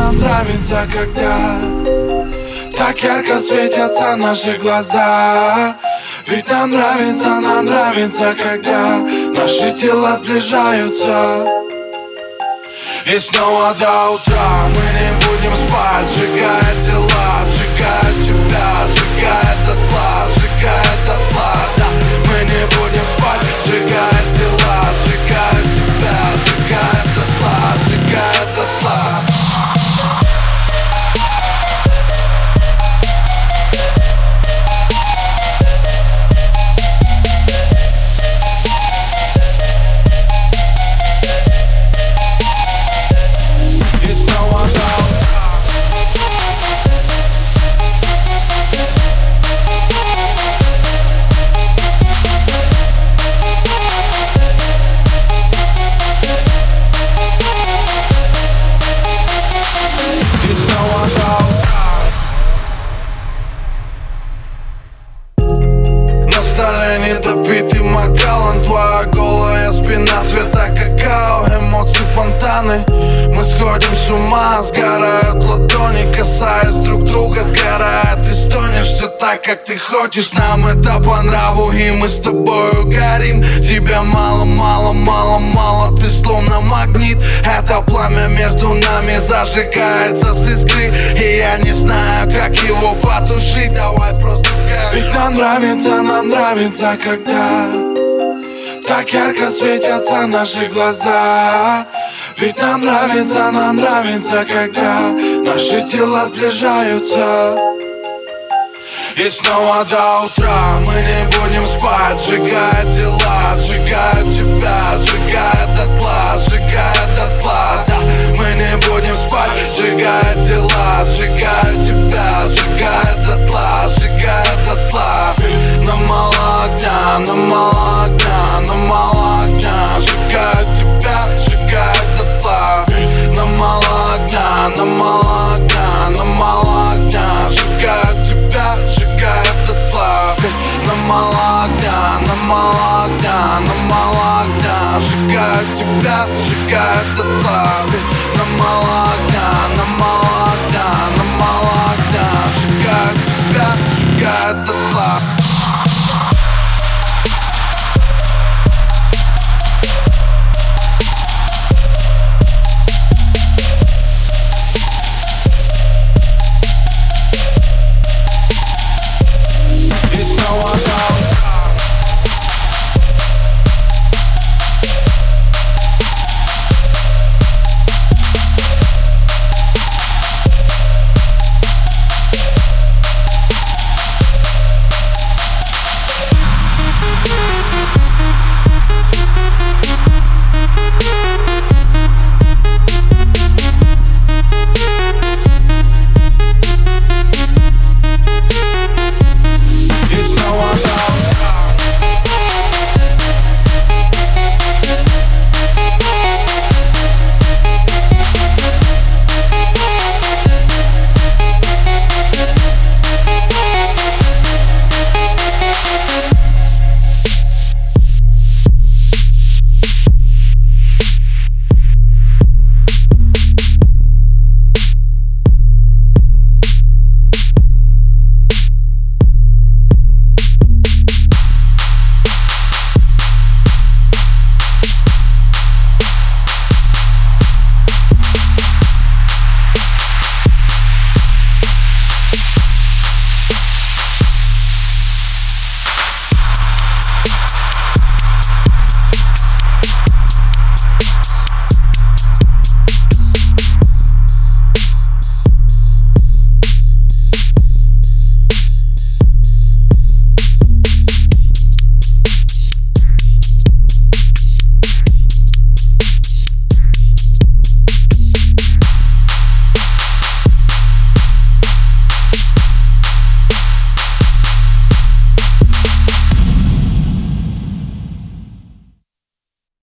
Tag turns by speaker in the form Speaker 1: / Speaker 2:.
Speaker 1: нам нравится, когда так ярко светятся наши глаза. Ведь нам нравится, когда наши тела сближаются. И снова до утра мы не будем спать, сжигая тела, сжигая тебя, сжигая дотла, сжигая дотла. Да, мы не будем спать, сжигая тела, сжигая тебя, сжигая дотла, сжигая дотла. Недопитый Макалан, твоя голая спина цвета какао, эмоции фонтаны. Мы сходим с ума, сгорают ладони, касаясь друг друга, сгорает и стонешь. Все так, как ты хочешь, нам это по нраву, и мы с тобою горим. Тебя мало, мало, мало, мало, ты словно магнит. Это пламя между нами зажигается с искры, и я не знаю, как его потушить. Давай просто скажи. Ведь нам нравится, когда так ярко светятся наши глаза. Ведь нам нравится, когда наши тела сближаются. И снова до утра мы не будем спать, сжигая тела, сжигая тебя, сжигая дотла, сжигая дотла. Да, мы не будем спать, сжигая тела, сжигая тебя, сжигая дотла, сжигая дотла. Нам мало огня, нам мало огня, нам мало огня, сжигая тебя, сжигая дотла. Нам мало огня, нам мало огня, нам мало огня, сжигая тебя, сжигая дотла. Нам мало огня, нам мало огня, нам мало огня, сжигая тебя, сжигая дотла.